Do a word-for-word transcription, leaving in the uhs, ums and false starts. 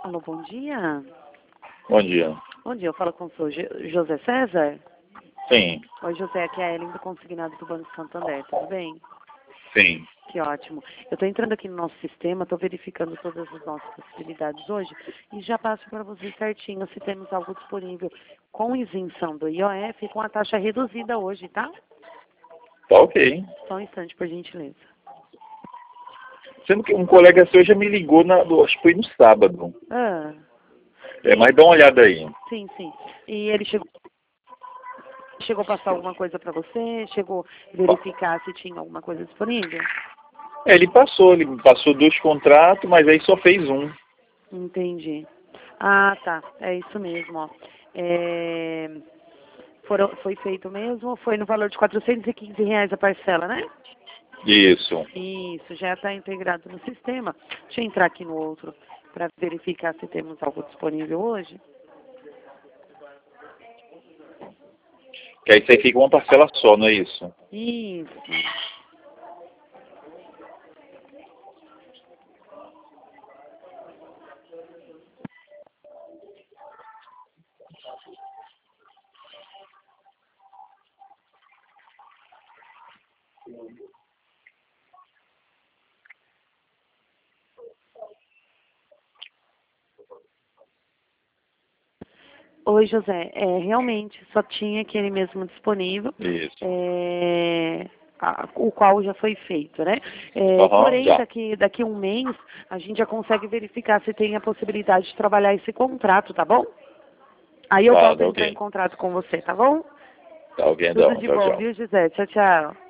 Alô, bom dia. Bom dia. Bom dia, eu falo com o senhor Jo- José César? Sim, Oi, José, aqui é a Ellen do Consignado do Banco Santander, tudo bem? sim. Que ótimo. Eu estou entrando aqui no nosso sistema, estou verificando todas as nossas possibilidades hoje e já passo para você certinho se temos algo disponível com isenção do I O F e com a taxa reduzida hoje, tá? Tá ok. Só um instante, por gentileza. Sendo que um colega seu já me ligou, na, do- acho que foi no sábado. Ah, É, mas dá uma olhada aí. sim, sim. E ele chegou, chegou a passar alguma coisa para você? Chegou a verificar se tinha alguma coisa disponível? É, ele passou, ele passou dois contratos, mas aí só fez um. Entendi. Ah, tá. É isso mesmo, ó. É, foram, foi feito mesmo, foi no valor de quatrocentos e quinze reais a parcela, né? Isso. Isso, já está integrado no sistema. Deixa eu entrar aqui no outro para verificar se temos algo disponível hoje. Que aí isso aí fica uma parcela só, não é isso? Isso. Oi, José. É, realmente, só tinha aquele mesmo disponível, Isso. é, a- o qual já foi feito, né? É, Aham, porém, já. daqui, daqui a um mês, a gente já consegue verificar se tem a possibilidade de trabalhar esse contrato, tá bom? Aí eu Tá, volto tá a entrar em ok. contrato com você, tá bom? Tá ok Tudo então. de Tchau, bom, tchau. viu, José? Tchau, tchau.